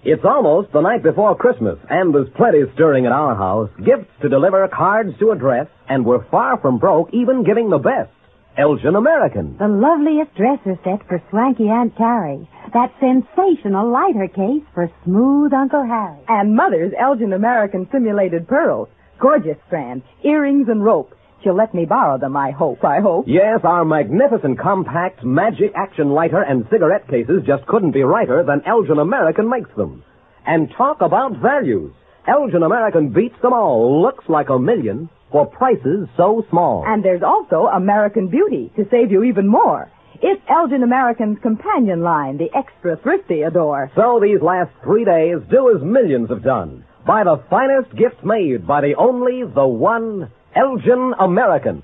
It's almost the night before Christmas, and there's plenty stirring at our house. Gifts to deliver, cards to address, and we're far from broke even giving the best. Elgin American. The loveliest dresser set for swanky Aunt Carrie. That sensational lighter case for smooth Uncle Harry. And Mother's Elgin American simulated pearls. Gorgeous strands, earrings and rope. She'll let me borrow them, I hope. Yes, our magnificent compact magic action lighter and cigarette cases just couldn't be righter than Elgin American makes them. And talk about values. Elgin American beats them all. Looks like $1 million for prices so small. And there's also American Beauty to save you even more. It's Elgin American's companion line, the extra thrifty adore. So these last 3 days, do as millions have done. Buy the finest gifts made by the only, the one, Elgin American.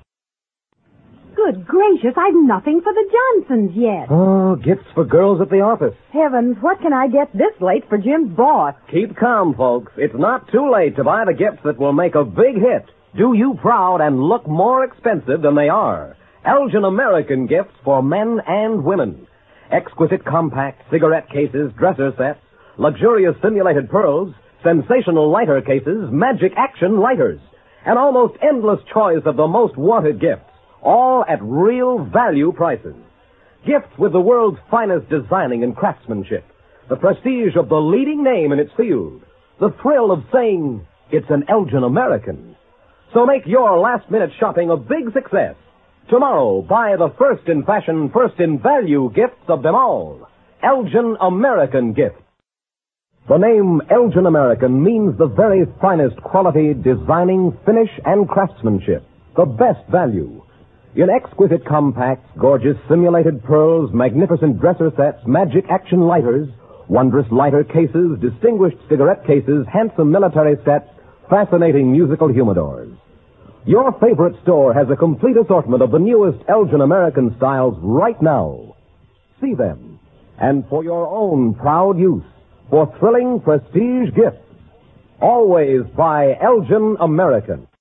Good gracious, I've nothing for the Johnsons yet. Oh, gifts for girls at the office. Heavens, what can I get this late for Jim's boss? Keep calm, folks. It's not too late to buy the gifts that will make a big hit, do you proud, and look more expensive than they are. Elgin American gifts for men and women. Exquisite compact cigarette cases, dresser sets, luxurious simulated pearls, sensational lighter cases, magic action lighters, an almost endless choice of the most wanted gifts, all at real value prices. Gifts with the world's finest designing and craftsmanship, the prestige of the leading name in its field, the thrill of saying it's an Elgin American. So make your last-minute shopping a big success. Tomorrow, buy the first in fashion, first in value gifts of them all. Elgin American gifts. The name Elgin American means the very finest quality, designing, finish, and craftsmanship. The best value. In exquisite compacts, gorgeous simulated pearls, magnificent dresser sets, magic action lighters, wondrous lighter cases, distinguished cigarette cases, handsome military sets, fascinating musical humidors. Your favorite store has a complete assortment of the newest Elgin American styles right now. See them. And for your own proud use, for thrilling prestige gifts, always buy Elgin American.